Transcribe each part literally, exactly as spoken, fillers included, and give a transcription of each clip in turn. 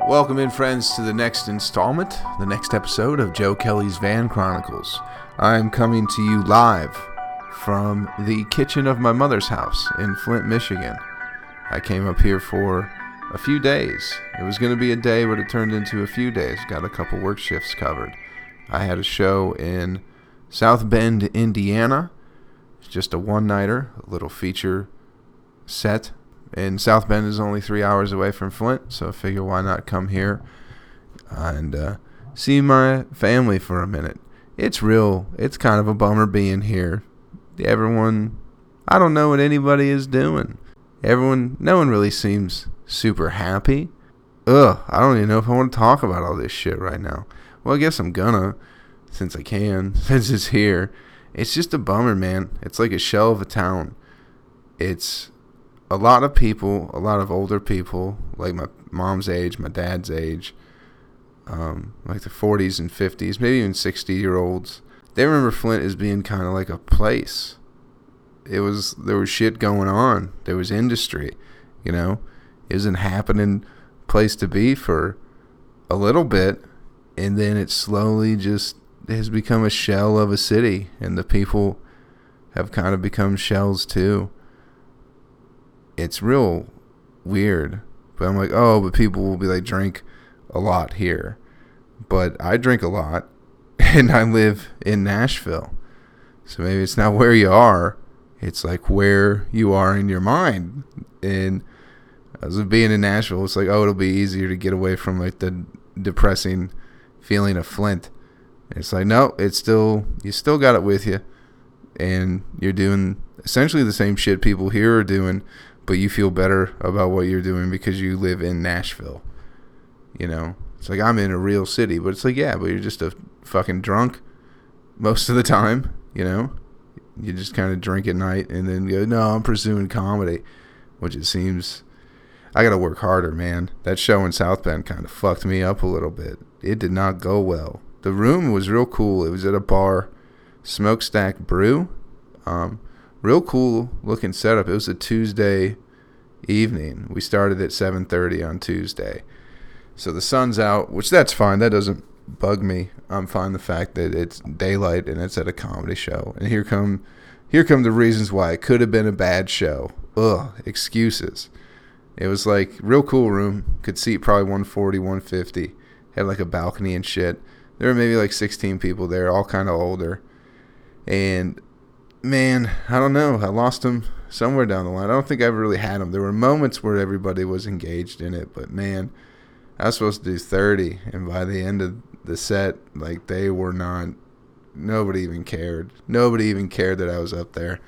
Welcome in, friends, to the next installment, the next episode of Joe Kelly's Van Chronicles. I'm coming to you live from the kitchen of my mother's house in Flint, Michigan. I came up here for a few days. It was going to be a day, but it turned into a few days. Got a couple work shifts covered. I had a show in South Bend, Indiana. It's just a one-nighter, a little feature set. And South Bend is only three hours away from Flint, so I figure why not come here and uh, see my family for a minute. It's real, it's kind of a bummer being here. Everyone, I don't know what anybody is doing. Everyone, no one really seems super happy. Ugh, I don't even know if I want to talk about all this shit right now. Well, I guess I'm gonna, since I can, since it's here. It's just a bummer, man. It's like a shell of a town. It's a lot of people, a lot of older people, like my mom's age, my dad's age, um, like the forties and fifties, maybe even sixty-year-olds. They remember Flint as being kind of like a place. It was, there was shit going on. There was industry, you know. It was an happening place to be for a little bit, and then it slowly just has become a shell of a city, and the people have kind of become shells too. It's real weird, but I'm like, oh, but people will be like, drink a lot here. But I drink a lot, and I live in Nashville. So maybe it's not where you are, it's like where you are in your mind. And as of being in Nashville, it's like, oh, it'll be easier to get away from like the depressing feeling of Flint. And it's like, no, it's still, you still got it with you. And you're doing essentially the same shit people here are doing, but you feel better about what you're doing because you live in Nashville. You know, it's like I'm in a real city, but it's like, yeah, but you're just a fucking drunk most of the time, you know? You just kind of drink at night and then go, no, I'm pursuing comedy, which it seems, I got to work harder, man. That show in South Bend kind of fucked me up a little bit. It did not go well. The room was real cool. It was at a bar, Smokestack Brew. Um, real cool looking setup. It was a Tuesday evening. We started at seven thirty on Tuesday. So the sun's out, which that's fine. That doesn't bug me. I'm fine the fact that it's daylight and it's at a comedy show. And here come here come the reasons why it could have been a bad show. Ugh, excuses. It was like real cool room. Could seat probably one forty, one fifty. Had like a balcony and shit. There were maybe like sixteen people there, all kind of older. And man, I don't know. I lost them somewhere down the line. I don't think I ever really had them. There were moments where everybody was engaged in it, but man, I was supposed to do thirty, and by the end of the set, like they were not, nobody even cared. Nobody even cared that I was up there.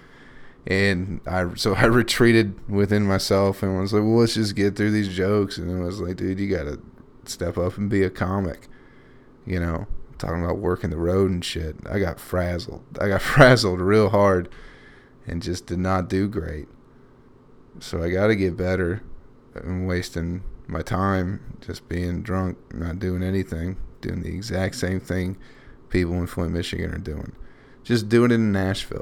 And I, so I retreated within myself and was like, well, let's just get through these jokes. And I was like, dude, you got to step up and be a comic, you know? Talking about working the road and shit. I got frazzled. I got frazzled real hard and just did not do great. So I got to get better. I'm wasting my time just being drunk, not doing anything, doing the exact same thing people in Flint, Michigan are doing. Just doing it in Nashville.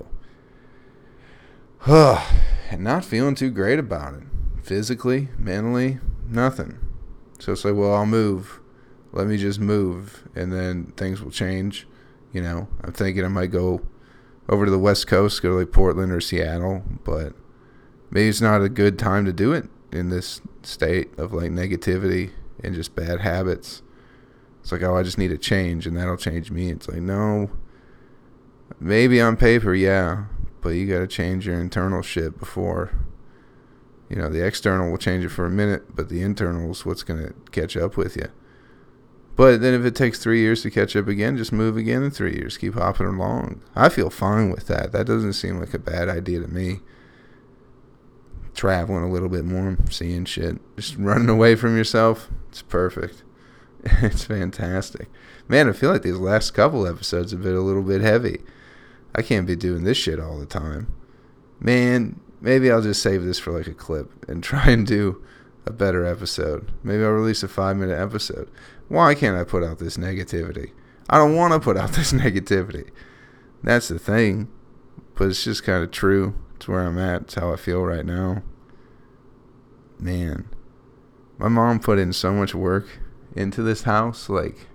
And not feeling too great about it. Physically, mentally, nothing. So it's like, well, I'll move. Let me just move, and then things will change. You know, I'm thinking I might go over to the West Coast, go to like Portland or Seattle, but maybe it's not a good time to do it in this state of like negativity and just bad habits. It's like, oh, I just need to change, and that'll change me. It's like, no, maybe on paper, yeah, but you got to change your internal shit before, you know, the external will change it for a minute, but the internal is what's going to catch up with you. But then if it takes three years to catch up again, just move again in three years. Keep hopping along. I feel fine with that. That doesn't seem like a bad idea to me. Traveling a little bit more, seeing shit. Just running away from yourself. It's perfect. It's fantastic. Man, I feel like these last couple episodes have been a little bit heavy. I can't be doing this shit all the time. Man, maybe I'll just save this for like a clip and try and do a better episode. Maybe I'll release a five minute episode. Why can't I put out this negativity? I don't want to put out this negativity. That's the thing. But it's just kind of true. It's where I'm at. It's how I feel right now. Man. My mom put in so much work into this house. Like,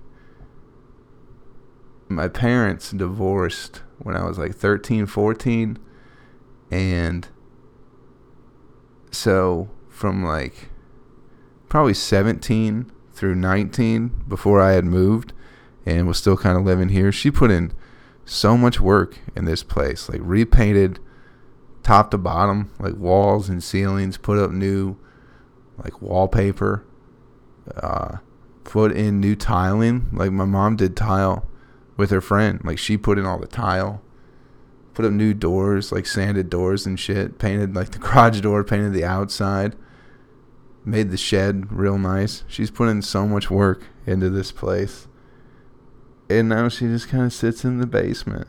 my parents divorced when I was like thirteen, fourteen. And so from like probably seventeen through nineteen, before I had moved and was still kind of living here, she put in so much work in this place. Like, repainted top to bottom, like walls and ceilings, put up new like wallpaper, uh, put in new tiling. Like, my mom did tile with her friend. Like, she put in all the tile, put up new doors, like sanded doors and shit, painted like the garage door, painted the outside, made the shed real nice. She's put in so much work into this place. And now she just kind of sits in the basement.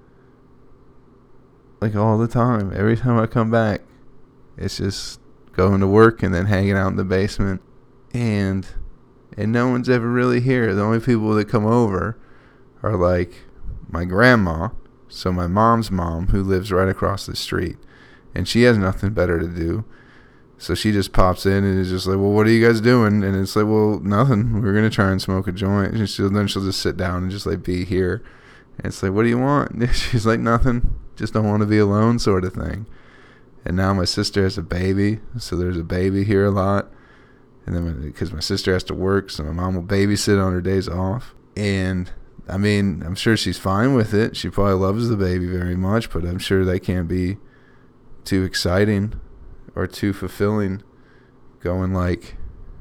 Like, all the time. Every time I come back, it's just going to work and then hanging out in the basement. And and no one's ever really here. The only people that come over are like my grandma, so my mom's mom, who lives right across the street. And she has nothing better to do. So she just pops in and is just like, well, what are you guys doing? And it's like, well, nothing. We're going to try and smoke a joint. And she'll, then she'll just sit down and just like be here. And it's like, what do you want? And she's like, nothing. Just don't want to be alone, sort of thing. And now my sister has a baby. So there's a baby here a lot. And then because my sister has to work, so my mom will babysit on her days off. And I mean, I'm sure she's fine with it. She probably loves the baby very much, but I'm sure that can't be too exciting or too fulfilling, going like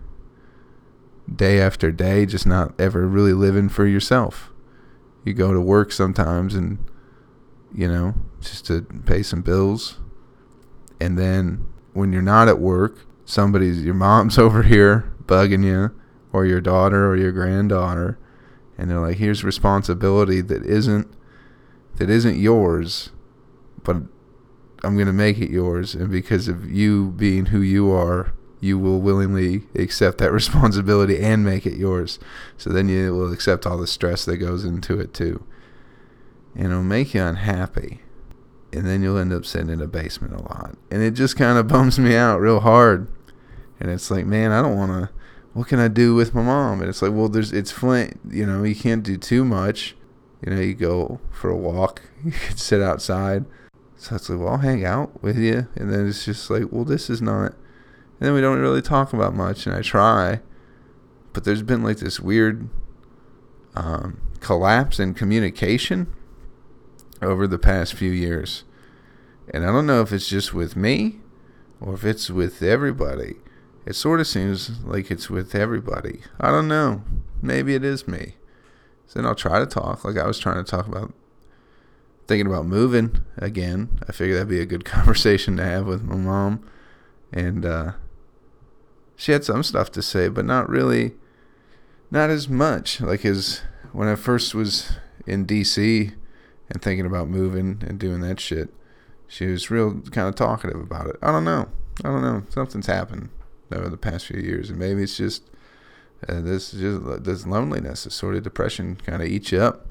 day after day, just not ever really living for yourself. You go to work sometimes and, you know, just to pay some bills. And then when you're not at work, somebody's, your mom's over here bugging you, or your daughter or your granddaughter, and they're like, here's responsibility that isn't, that isn't yours, but I'm going to make it yours. And because of you being who you are, you will willingly accept that responsibility and make it yours. So then you will accept all the stress that goes into it too. And it'll make you unhappy. And then you'll end up sitting in a basement a lot. And it just kind of bums me out real hard. And it's like, man, I don't want to, what can I do with my mom? And it's like, well, there's, it's Flint, you know, you can't do too much. You know, you go for a walk, you can sit outside. So it's like, well, I'll hang out with you. And then it's just like, well, this is not. And then we don't really talk about much. And I try. But there's been like this weird um, collapse in communication over the past few years. And I don't know if it's just with me or if it's with everybody. It sort of seems like it's with everybody. I don't know. Maybe it is me. So then I'll try to talk. Like I was trying to talk about thinking about moving again. I figured that'd be a good conversation to have with my mom. And uh, she had some stuff to say, but not really, not as much. Like as when I first was in D C and thinking about moving and doing that shit, she was real kind of talkative about it. I don't know. I don't know. Something's happened over the past few years. And maybe it's just uh, this, just this loneliness, this sort of depression kind of eats you up.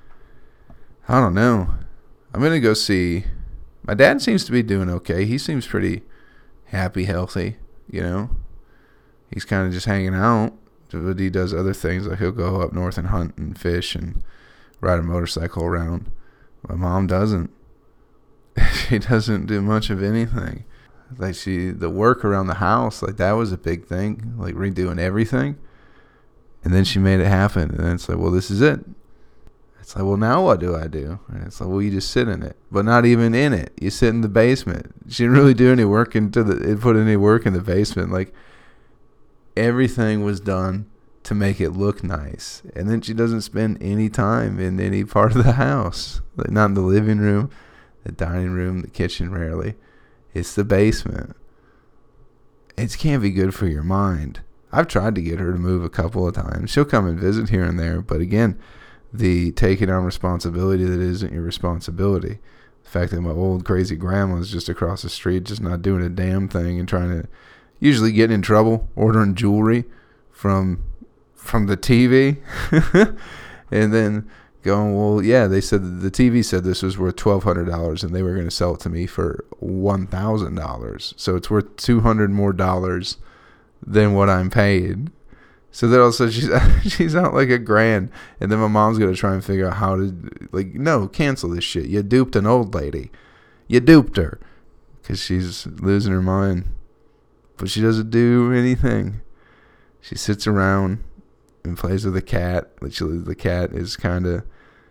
I don't know. I'm going to go see. My dad seems to be doing okay. He seems pretty happy, healthy, you know. He's kind of just hanging out. But he does other things. Like he'll go up north and hunt and fish and ride a motorcycle around. My mom doesn't. She doesn't do much of anything. Like she, the work around the house, like that was a big thing. Like redoing everything. And then she made it happen. And then it's like, well, this is it. It's like, well, now what do I do? And it's like, well, you just sit in it, but not even in it. You sit in the basement. She didn't really do any work into the, it put any work in the basement. Like everything was done to make it look nice. And then she doesn't spend any time in any part of the house. Like not in the living room, the dining room, the kitchen, rarely. It's the basement. It can't be good for your mind. I've tried to get her to move a couple of times. She'll come and visit here and there, but again, the taking on responsibility that isn't your responsibility. The fact that my old crazy grandma's just across the street, just not doing a damn thing and trying to, usually getting in trouble, ordering jewelry from from the T V. And then going, well, yeah, they said that the T V said this was worth twelve hundred dollars and they were going to sell it to me for one thousand dollars. So it's worth two hundred dollars more dollars than what I'm paid. So then also she's she's out like a grand, and then my mom's gonna try and figure out how to, like, no, cancel this shit. You duped an old lady. You duped her, because she's losing her mind. But she doesn't do anything. She sits around and plays with the cat. Literally, the cat is kind of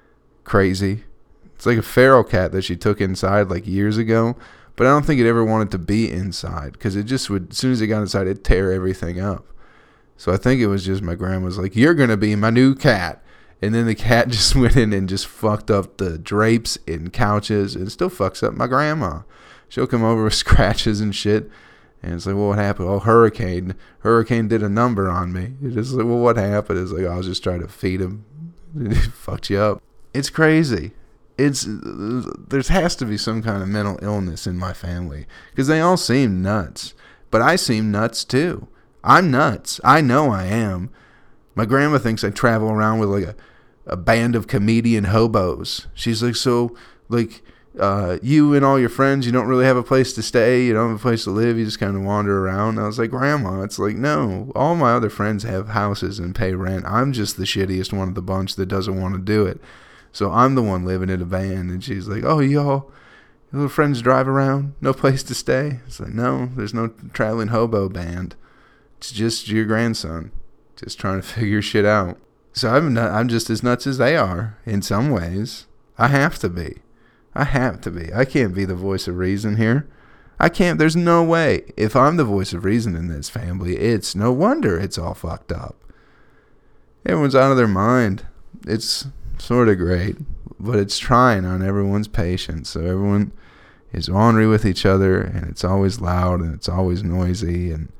crazy. It's like a feral cat that she took inside like years ago, but I don't think it ever wanted to be inside, because it just would, as soon as it got inside, it'd tear everything up. So I think it was just my grandma's like, you're going to be my new cat. And then the cat just went in and just fucked up the drapes and couches, and still fucks up my grandma. She'll come over with scratches and shit. And it's like, well, what happened? Oh, Hurricane. Hurricane did a number on me. It's like, well, what happened? It's like, oh, I was just trying to feed him. It fucked you up. It's crazy. It's there has to be some kind of mental illness in my family, because they all seem nuts. But I seem nuts too. I'm nuts. I know I am. My grandma thinks I travel around with like a, a band of comedian hobos. She's like, so, like, uh, you and all your friends, you don't really have a place to stay. You don't have a place to live. You just kind of wander around. And I was like, Grandma, it's like, no. All my other friends have houses and pay rent. I'm just the shittiest one of the bunch that doesn't want to do it. So I'm the one living in a van. And she's like, oh, y'all, your little friends drive around? No place to stay? It's like, no, there's no traveling hobo band. It's just your grandson, just trying to figure shit out. So I'm not, I'm just as nuts as they are in some ways. I have to be. I have to be. I can't be the voice of reason here. I can't. There's no way. If I'm the voice of reason in this family, it's no wonder it's all fucked up. Everyone's out of their mind. It's sort of great, but it's trying on everyone's patience. So everyone is ornery with each other, and it's always loud, and it's always noisy, and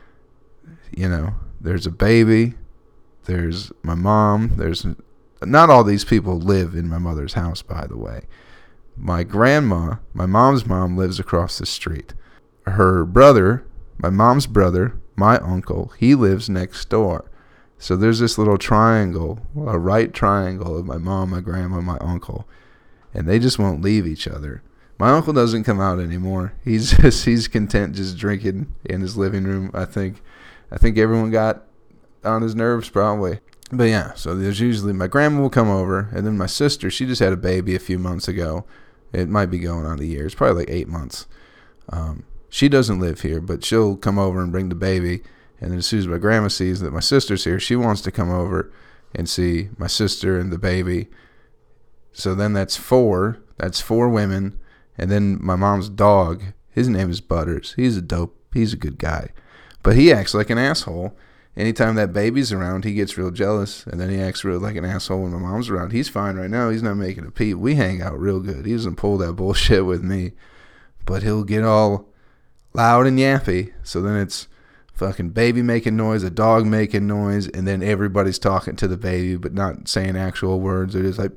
you know, there's a baby, there's my mom, there's, not all these people live in my mother's house, by the way. My grandma, my mom's mom, lives across the street. Her brother, my mom's brother, my uncle, he lives next door. So there's this little triangle, a right triangle of my mom, my grandma, my uncle, and they just won't leave each other. My uncle doesn't come out anymore. He's just, he's content just drinking in his living room, I think. I think everyone got on his nerves probably. But yeah, so there's usually, my grandma will come over, and then my sister, she just had a baby a few months ago. It might be going on a year. It's probably like eight months. Um, she doesn't live here, but she'll come over and bring the baby. And then as soon as my grandma sees that my sister's here, she wants to come over and see my sister and the baby. So then that's four. That's four women. And then my mom's dog, his name is Butters. He's a dope, he's a good guy. But he acts like an asshole. Anytime that baby's around, he gets real jealous. And then he acts real like an asshole when my mom's around. He's fine right now. He's not making a peep. We hang out real good. He doesn't pull that bullshit with me. But he'll get all loud and yappy. So then it's fucking baby making noise, a dog making noise, and then everybody's talking to the baby but not saying actual words. They're just like,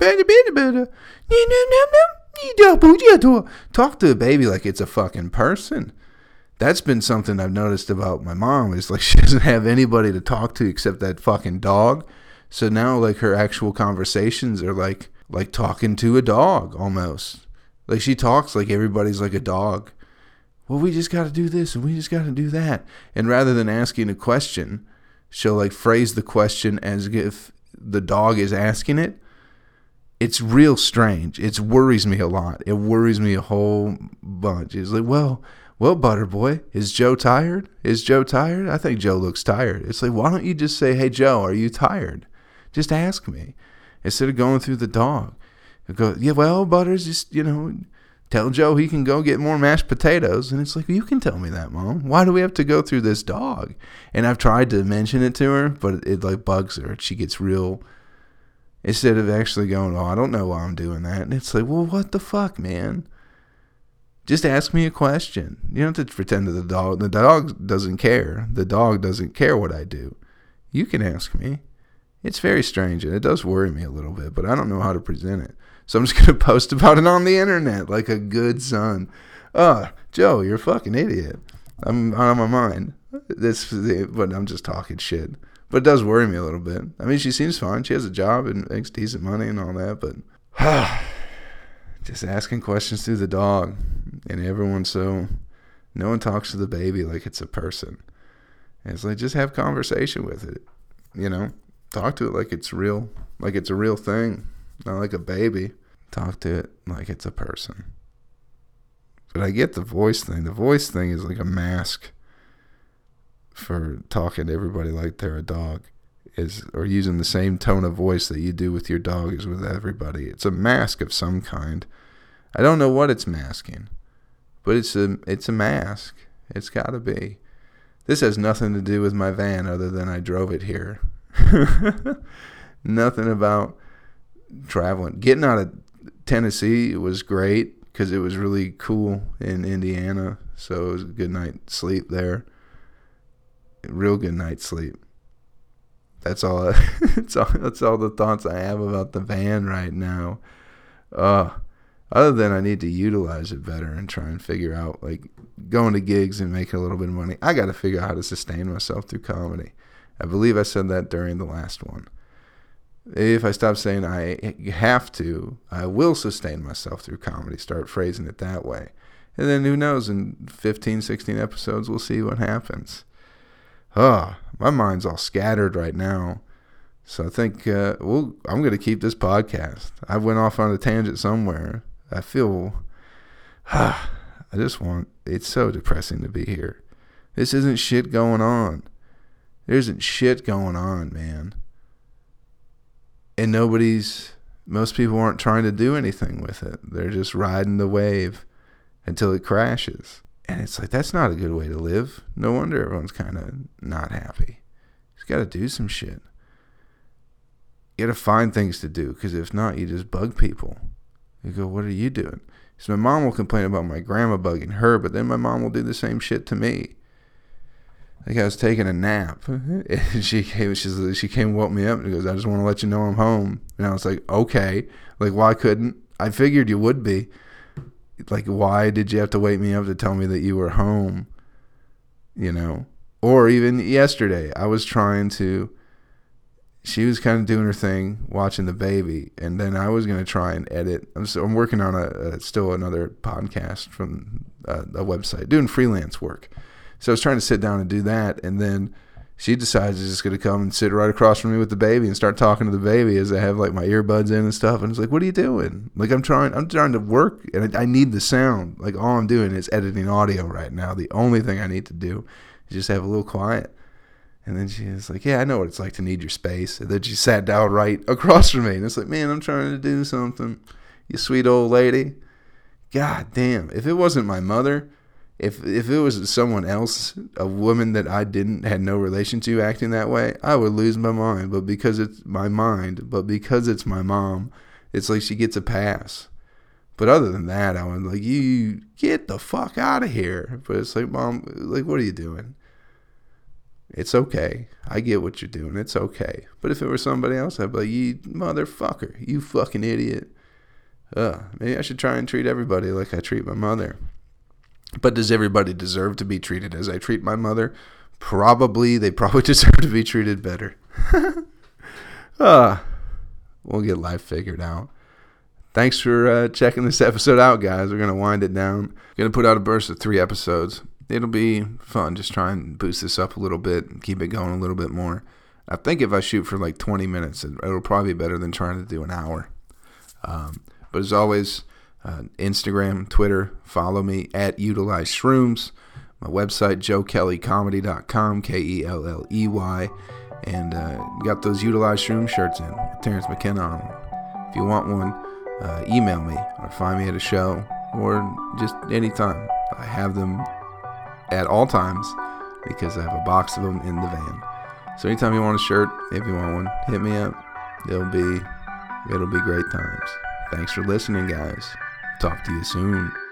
talk to the baby like it's a fucking person. That's been something I've noticed about my mom, is like she doesn't have anybody to talk to except that fucking dog. So now like her actual conversations are like like talking to a dog almost. Like she talks like everybody's like a dog. Well, we just got to do this and we just got to do that. And rather than asking a question, she'll like phrase the question as if the dog is asking it. It's real strange. It worries me a lot. It worries me a whole bunch. It's like, well... Well, Butterboy, is Joe tired? Is Joe tired? I think Joe looks tired. It's like, why don't you just say, hey, Joe, are you tired? Just ask me. Instead of going through the dog. You go, yeah, well, Butters, just, you know, tell Joe he can go get more mashed potatoes. And it's like, you can tell me that, Mom. Why do we have to go through this dog? And I've tried to mention it to her, but it, it like bugs her. She gets real, instead of actually going, oh, I don't know why I'm doing that. And it's like, well, what the fuck, man? Just ask me a question. You don't have to pretend that the dog, the dog doesn't care. The dog doesn't care what I do. You can ask me. It's very strange, and it does worry me a little bit, but I don't know how to present it. So I'm just going to post about it on the internet like a good son. Oh, Joe, you're a fucking idiot. I'm out of my mind. This, but I'm just talking shit. But it does worry me a little bit. I mean, she seems fine. She has a job and makes decent money and all that, but... just asking questions through the dog, and everyone's so, no one talks to the baby like it's a person. And it's like, just have conversation with it. you know, talk to it like it's real, like it's a real thing, not like a baby. Talk to it like it's a person. But I get the voice thing. The voice thing is like a mask for talking to everybody like they're a dog, is or using the same tone of voice that you do with your dog is with everybody. It's a mask of some kind. I don't know what it's masking, but it's a it's a mask. It's got to be. This has nothing to do with my van other than I drove it here. Nothing about traveling. Getting out of Tennessee was great because it was really cool in Indiana, so it was a good night's sleep there. Real good night's sleep. That's all. I, that's all. That's all the thoughts I have about the van right now. Uh, other than I need to utilize it better and try and figure out, like, going to gigs and making a little bit of money. I got to figure out how to sustain myself through comedy. I believe I said that during the last one. If I stop saying I have to, I will sustain myself through comedy. Start phrasing it that way. And then who knows, in fifteen, sixteen episodes, we'll see what happens. Oh, my mind's all scattered right now. So I think, uh, well, I'm going to keep this podcast. I went off on a tangent somewhere. I feel, ah, I just want, it's so depressing to be here. This isn't shit going on. There isn't shit going on, man. And nobody's, most people aren't trying to do anything with it. They're just riding the wave until it crashes. And it's like, that's not a good way to live. No wonder everyone's kind of not happy. You just got to do some shit. You got to find things to do, because if not, you just bug people. You go, what are you doing? So my mom will complain about my grandma bugging her, but then my mom will do the same shit to me. Like, I was taking a nap, and she came, she's, she came and woke me up, and goes, I just want to let you know I'm home. And I was like, okay. Like, why couldn't? I figured you would be. Like, why did you have to wake me up to tell me that you were home? You know? Or even yesterday, I was trying to, she was kind of doing her thing, watching the baby, and then I was going to try and edit. I'm, so, I'm working on a, a still another podcast from a, a website, doing freelance work. So I was trying to sit down and do that, and then she decides she's just going to come and sit right across from me with the baby and start talking to the baby as I have, like, my earbuds in and stuff. And it's like, what are you doing? Like, I'm trying I'm trying to work, and I, I need the sound. Like, all I'm doing is editing audio right now. The only thing I need to do is just have a little quiet. And then she was like, yeah, I know what it's like to need your space. And then she sat down right across from me. And it's like, man, I'm trying to do something. You sweet old lady. God damn. If it wasn't my mother... If if it was someone else, a woman that I didn't had no relation to acting that way, I would lose my mind. But because it's my mind, but because it's my mom, it's like she gets a pass. But other than that, I was like, you get the fuck out of here. But it's like, Mom, like, what are you doing? It's okay. I get what you're doing. It's okay. But if it were somebody else, I'd be like, you motherfucker, you fucking idiot. Uh, maybe I should try and treat everybody like I treat my mother. But does everybody deserve to be treated as I treat my mother? Probably. They probably deserve to be treated better. uh, we'll get life figured out. Thanks for uh, checking this episode out, guys. We're going to wind it down. Going to put out a burst of three episodes. It'll be fun. Just try and boost this up a little bit and keep it going a little bit more. I think if I shoot for like twenty minutes, it'll probably be better than trying to do an hour. Um, but as always... Uh, Instagram, Twitter, follow me at Utilize Shrooms. My website, joe kelly comedy dot com, K E L L E Y. And uh, got those Utilize Shroom shirts in, Terrence McKenna on them. If you want one, uh, email me or find me at a show or just anytime. I have them at all times because I have a box of them in the van. So anytime you want a shirt, if you want one, hit me up. It'll be, it'll be great times. Thanks for listening, guys. Talk to you soon.